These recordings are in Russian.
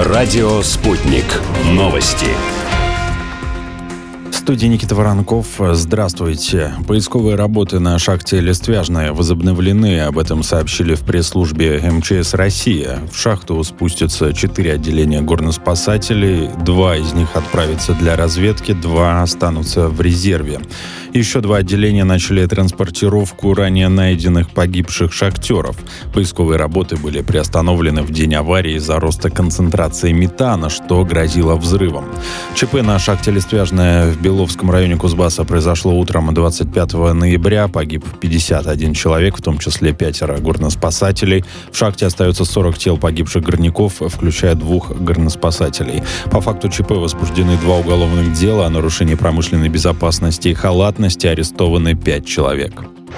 Радио «Спутник». Новости. В студии Никита Воронков. Здравствуйте. Поисковые работы на шахте Листвяжная возобновлены. Об этом сообщили в пресс-службе МЧС России. В шахту спустятся 4 отделения горноспасателей. 2 из них отправятся для разведки, 2 останутся в резерве. Еще 2 отделения начали транспортировку ранее найденных погибших шахтеров. Поисковые работы были приостановлены в день аварии из-за роста концентрации метана, что грозило взрывом. ЧП на шахте Листвяжная в Беловском районе Кузбасса произошло утром 25 ноября. Погиб 51 человек, в том числе 5 горноспасателей. В шахте остается 40 тел погибших горняков, включая 2 горноспасателей. По факту ЧП возбуждены 2 уголовных дела о нарушении промышленной безопасности и халатности. Арестованы 5 человек.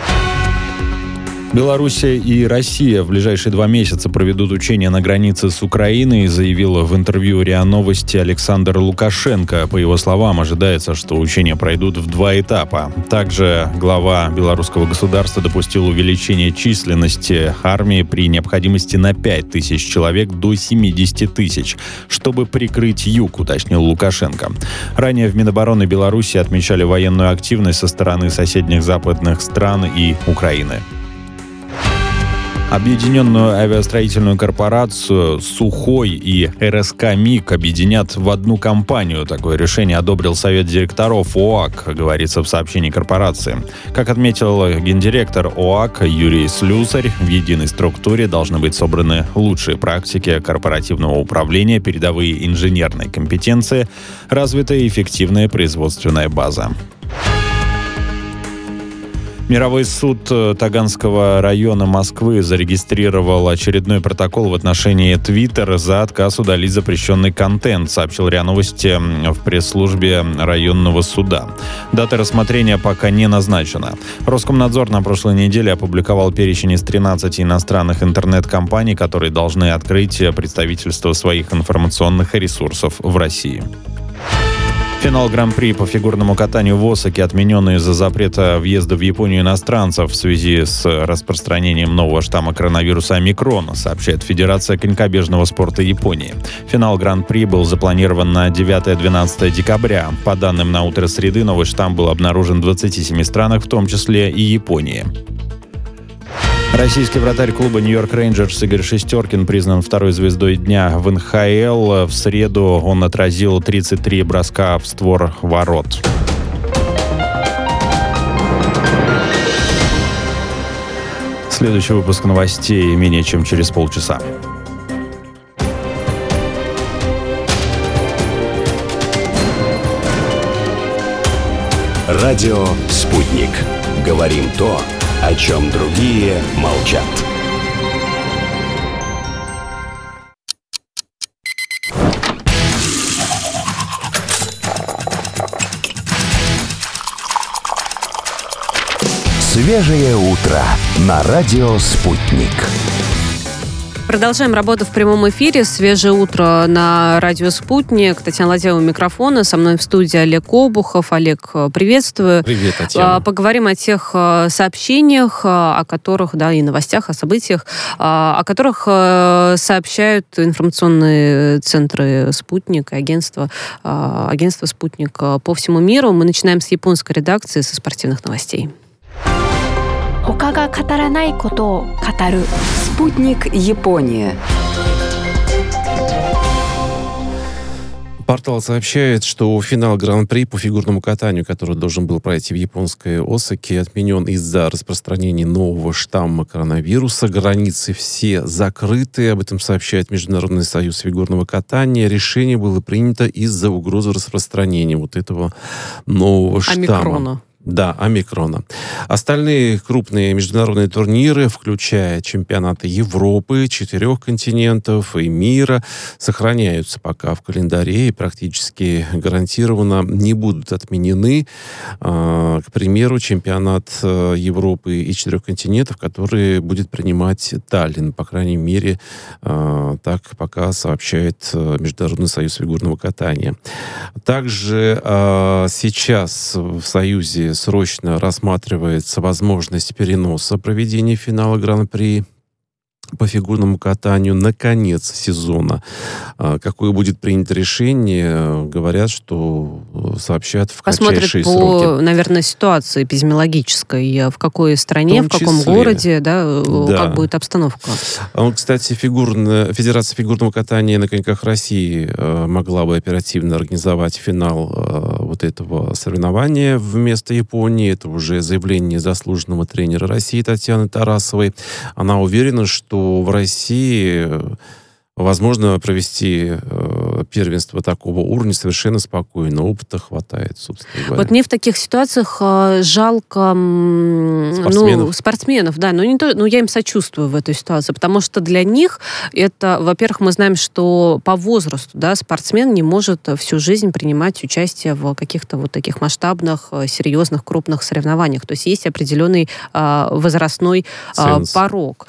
Белоруссия и Россия в ближайшие 2 месяца проведут учения на границе с Украиной, заявил в интервью РИА Новости Александр Лукашенко. По его словам, ожидается, что учения пройдут в 2 этапа. Также глава белорусского государства допустил увеличение численности армии при необходимости на 5000 человек до 70 тысяч, чтобы прикрыть юг, уточнил Лукашенко. Ранее в Минобороны Беларуси отмечали военную активность со стороны соседних западных стран и Украины. Объединенную авиастроительную корпорацию «Сухой» и РСК МИГ объединят в одну компанию. Такое решение одобрил Совет директоров ОАК, говорится в сообщении корпорации. Как отметил гендиректор ОАК Юрий Слюсарь, в единой структуре должны быть собраны лучшие практики корпоративного управления, передовые инженерные компетенции, развитая эффективная производственная база. Мировой суд Таганского района Москвы зарегистрировал очередной протокол в отношении Twitter за отказ удалить запрещенный контент, сообщил РИА Новости в пресс-службе районного суда. Дата рассмотрения пока не назначена. Роскомнадзор на прошлой неделе опубликовал перечень из 13 иностранных интернет-компаний, которые должны открыть представительство своих информационных ресурсов в России. Финал Гран-при по фигурному катанию в Осаке отменен из-за запрета въезда в Японию иностранцев в связи с распространением нового штамма коронавируса омикрон, сообщает Федерация конькобежного спорта Японии. Финал Гран-при был запланирован на 9-12 декабря. По данным на утро среды, новый штамм был обнаружен в 27 странах, в том числе и Японии. Российский вратарь клуба «Нью-Йорк Рейнджерс» Игорь Шестеркин признан второй звездой дня в НХЛ. В среду он отразил 33 броска в створ ворот. Следующий выпуск новостей менее чем через полчаса. Радио «Спутник». Говорим то, о чем другие молчат. Свежее утро на радио «Спутник». Продолжаем работу в прямом эфире. Свежее утро на радио «Спутник». Татьяна Ладеева у микрофона. Со мной в студии Олег Обухов. Олег, приветствую. Привет, Татьяна. Поговорим о тех сообщениях, о которых, и новостях, о событиях, о которых сообщают информационные центры «Спутник» и агентство «Спутник» по всему миру. Мы начинаем с японской редакции, со спортивных новостей. Спутник Япония. Портал сообщает, что финал Гран-при по фигурному катанию, который должен был пройти в японской Осаке, отменен из-за распространения нового штамма коронавируса. Границы все закрыты. Об этом сообщает Международный союз фигурного катания. Решение было принято из-за угрозы распространения вот этого нового штамма. Омикрона. Да, омикрона. Остальные крупные международные турниры, включая чемпионаты Европы, 4 континентов и мира, сохраняются пока в календаре и практически гарантированно не будут отменены. К примеру, чемпионат Европы и 4 континентов, который будет принимать Таллин, по крайней мере, так пока сообщает Международный союз фигурного катания. Также сейчас в Союзе срочно рассматривается возможность переноса проведения финала Гран-при по фигурному катанию на конец сезона. Какое будет принято решение, говорят, что сообщат в кратчайшие сроки. Посмотрят по, наверное, ситуации эпидемиологической, в какой стране, в каком городе, да, как будет обстановка. Кстати, Федерация фигурного катания на коньках России могла бы оперативно организовать финал вот этого соревнования вместо Японии. Это уже заявление заслуженного тренера России Татьяны Тарасовой. Она уверена, что в России возможно провести первенство такого уровня совершенно спокойно. Опыта хватает, собственно говоря. Вот мне в таких ситуациях жалко спортсменов, да, но я им сочувствую в этой ситуации, потому что для них это, во-первых, мы знаем, что по возрасту, да, спортсмен не может всю жизнь принимать участие в каких-то вот таких масштабных, серьезных, крупных соревнованиях. То есть есть определенный возрастной порог.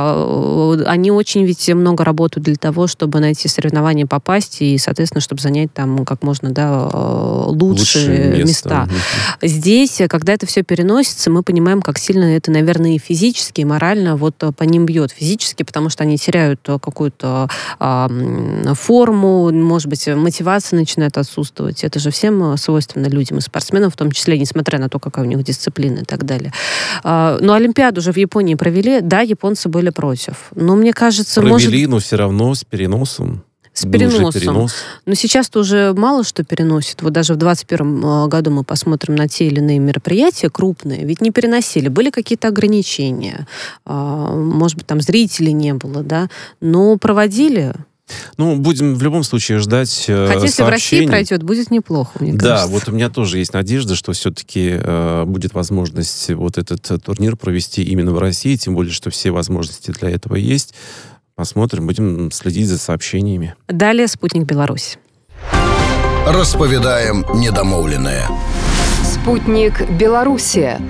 Они очень ведь много работают для того, чтобы на эти соревнования попасть и, соответственно, чтобы занять там как можно, да, лучшие места. Здесь, когда это все переносится, мы понимаем, как сильно это, наверное, и физически, и морально вот по ним бьет. Физически, потому что они теряют какую-то форму, может быть, мотивация начинает отсутствовать. Это же всем свойственно людям, и спортсменам в том числе, несмотря на то, какая у них дисциплина и так далее. Но Олимпиаду же в Японии провели. Да, японцы были против. Но мне кажется, провели, но все равно с переносом. С переносом. Но сейчас-то уже мало что переносит. Вот даже в 2021 году мы посмотрим на те или иные мероприятия крупные. Ведь не переносили. Были какие-то ограничения. Может быть, там зрителей не было, да. Но проводили. Будем в любом случае ждать сообщений. Хотя если в России пройдет, будет неплохо, мне кажется. Да, вот у меня тоже есть надежда, что все-таки будет возможность вот этот турнир провести именно в России, тем более, что все возможности для этого есть. Посмотрим, будем следить за сообщениями. Далее «Спутник Беларусь». Расповедаем недомовленное. «Спутник Белоруссия».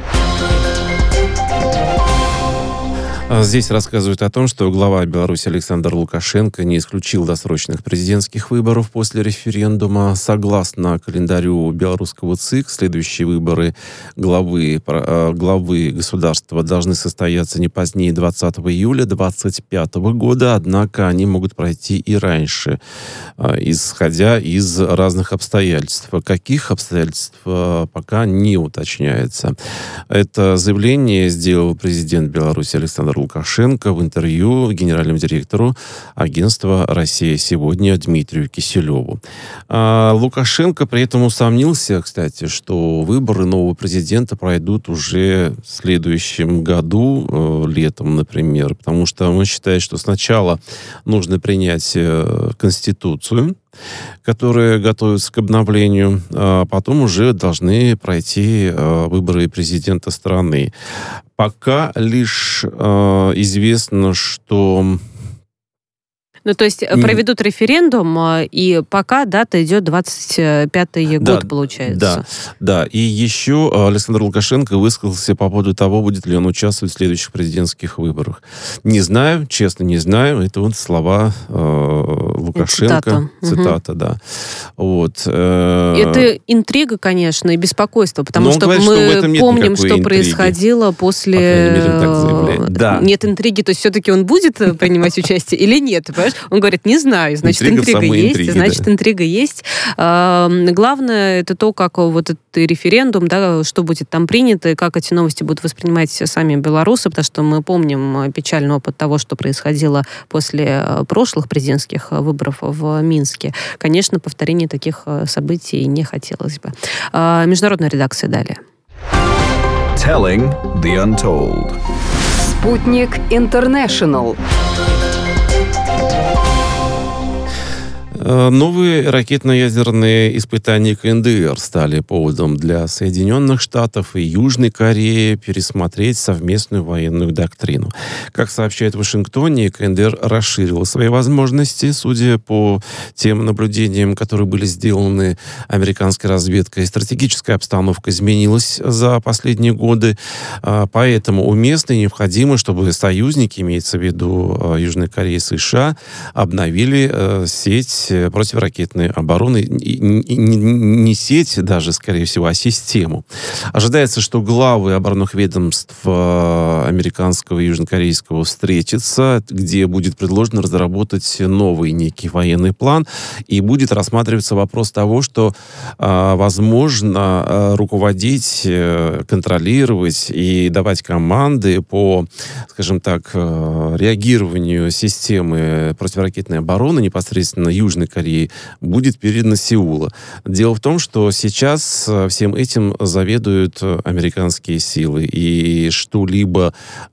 Здесь рассказывают о том, что глава Беларуси Александр Лукашенко не исключил досрочных президентских выборов после референдума. Согласно календарю белорусского ЦИК, следующие выборы главы государства должны состояться не позднее 20 июля 2025 года, однако они могут пройти и раньше, исходя из разных обстоятельств. Каких обстоятельств пока не уточняется. Это заявление сделал президент Беларуси Александр Лукашенко в интервью генеральному директору агентства «Россия сегодня» Дмитрию Киселеву. Лукашенко при этом усомнился, кстати, что выборы нового президента пройдут уже в следующем году, летом, например, потому что он считает, что сначала нужно принять Конституцию, которые готовятся к обновлению, а потом уже должны пройти выборы президента страны. Пока лишь известно, что... То есть проведут референдум, и пока дата идет 25-й год, получается. Да. И еще Александр Лукашенко высказался по поводу того, будет ли он участвовать в следующих президентских выборах. Не знаю, честно не знаю. Это вот слова Лукашенко. Цитата, да. Вот. Это интрига, конечно, и беспокойство, потому что мы помним, что происходило после... Нет интриги, то есть все-таки он будет принимать участие или нет, понимаешь? Он говорит, не знаю, значит, интрига есть, значит, интрига есть. Главное, это то, как вот этот референдум, да, что будет там принято, и как эти новости будут воспринимать сами белорусы, потому что мы помним печальный опыт того, что происходило после прошлых президентских выборов в Минске. Конечно, повторения таких событий не хотелось бы. Международная редакция далее. Telling the Untold. «Спутник Интернешнл». Новые ракетно-ядерные испытания КНДР стали поводом для Соединенных Штатов и Южной Кореи пересмотреть совместную военную доктрину. Как сообщает в Вашингтоне, КНДР расширила свои возможности, судя по тем наблюдениям, которые были сделаны американской разведкой. Стратегическая обстановка изменилась за последние годы, поэтому уместно и необходимо, чтобы союзники, имеется в виду Южная Корея и США, обновили сеть противоракетной обороны. Не сеть даже, скорее всего, а систему. Ожидается, что главы оборонных ведомств американского и южнокорейского встретятся, где будет предложено разработать новый некий военный план, и будет рассматриваться вопрос того, что возможно руководить, контролировать и давать команды по, скажем так, реагированию системы противоракетной обороны непосредственно Южной Кореи будет передано Сеулу. Дело в том, что сейчас всем этим заведуют американские силы, и что-либо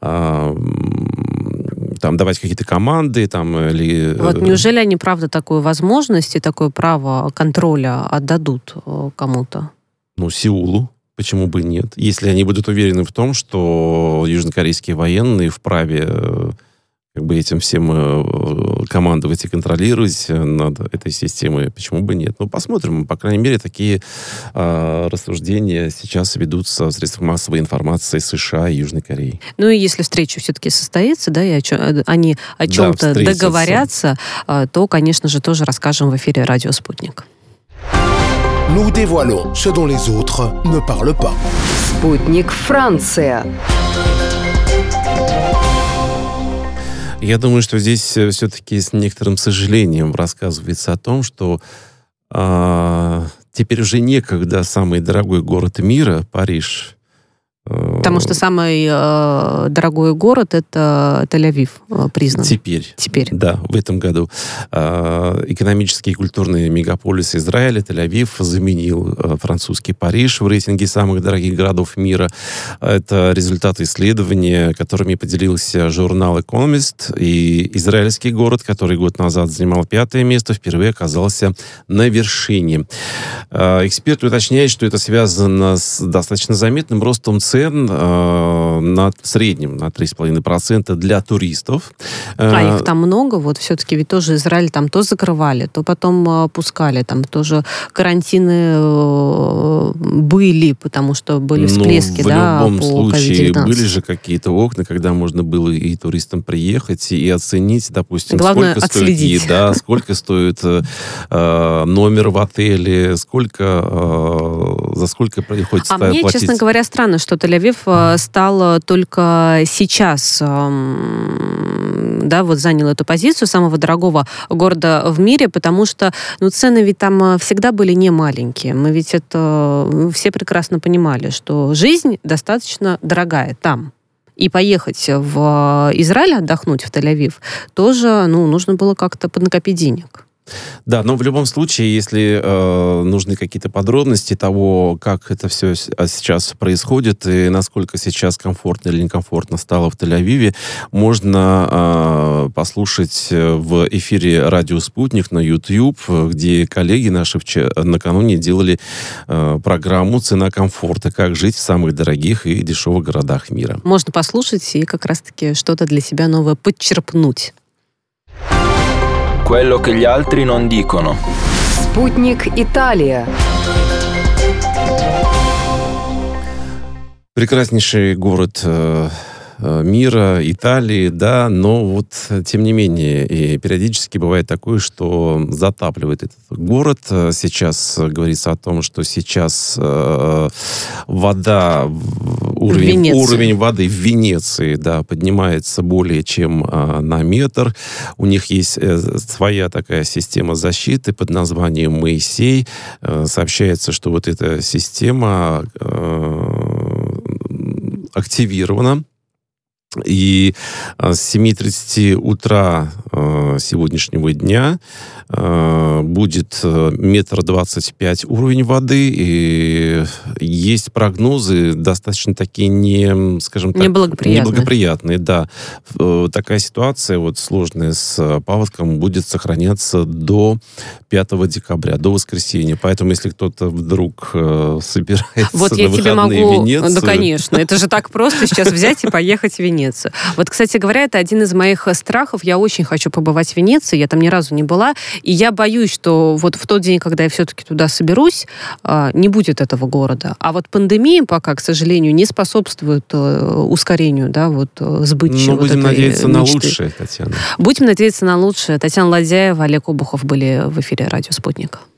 там давать какие-то команды, там, или... Вот неужели они, правда, такую возможность и такое право контроля отдадут кому-то? Сеулу. Почему бы нет? Если они будут уверены в том, что южнокорейские военные вправе этим всем командовать и контролировать над этой системой, почему бы нет? Посмотрим. По крайней мере, такие рассуждения сейчас ведутся в средствах массовой информации США и Южной Кореи. И если встреча все-таки состоится, да, и они о чем-то договорятся, то, конечно же, тоже расскажем в эфире «Радио Спутник». Nous dévoilons ce dont les autres ne parlent pas. Спутник Франция. Я думаю, что здесь все-таки с некоторым сожалением рассказывается о том, что теперь уже некогда самый дорогой город мира, Париж. Потому что самый дорогой город — это Тель-Авив признан. Теперь. Да, в этом году. Экономический и культурный мегаполис Израиля, Тель-Авив, заменил французский Париж в рейтинге самых дорогих городов мира. Это результаты исследования, которыми поделился журнал Economist. И израильский город, который год назад занимал 5-е место, впервые оказался на вершине. Эксперты уточняют, что это связано с достаточно заметным ростом цен в среднем на 3,5% для туристов. Их там много, все-таки ведь тоже Израиль там то закрывали, то потом пускали, там тоже карантины были, потому что были всплески, в любом случае COVID-19. Были же какие-то окна, когда можно было и туристам приехать и оценить, допустим, главное, сколько стоит еда, сколько стоит номер в отеле, за сколько приходится платить. Мне, честно говоря, странно, что Тель-Авив стал только сейчас, занял эту позицию самого дорогого города в мире, потому что цены ведь там всегда были не маленькие. Мы ведь это все прекрасно понимали, что жизнь достаточно дорогая там. И поехать в Израиль отдохнуть, в Тель-Авив, тоже нужно было как-то поднакопить денег. Да, но в любом случае, если нужны какие-то подробности того, как это все сейчас происходит и насколько сейчас комфортно или некомфортно стало в Тель-Авиве, можно послушать в эфире «Радио Спутник» на YouTube, где коллеги наши накануне делали программу «Цена комфорта. Как жить в самых дорогих и дешевых городах мира». Можно послушать и как раз-таки что-то для себя новое подчерпнуть. Quello che gli altri non dicono. Спутник Италия. Прекраснейший город мира, Италии, да, но тем не менее, и периодически бывает такое, что затапливает этот город. Сейчас говорится о том, что сейчас уровень воды в Венеции, поднимается более чем на метр. У них есть своя такая система защиты под названием Моисей. Сообщается, что эта система активирована. И с 7:30 утра сегодняшнего дня будет 1,25 метра уровень воды, и есть прогнозы достаточно такие неблагоприятные. Да. Такая ситуация сложная с паводком будет сохраняться до 5 декабря, до воскресенья. Поэтому, если кто-то вдруг собирается на выходные в Венецию... Да, конечно. Это же так просто сейчас взять и поехать в Венецию. Венецию. Вот, кстати говоря, это один из моих страхов. Я очень хочу побывать в Венеции, я там ни разу не была, и я боюсь, что вот в тот день, когда я все-таки туда соберусь, не будет этого города. А вот пандемия пока, к сожалению, не способствует ускорению, да, вот сбытия. Но будем надеяться мечты. На лучшее, Татьяна. Будем надеяться на лучшее. Татьяна Ладяева, Олег Обухов были в эфире «Радио Спутник».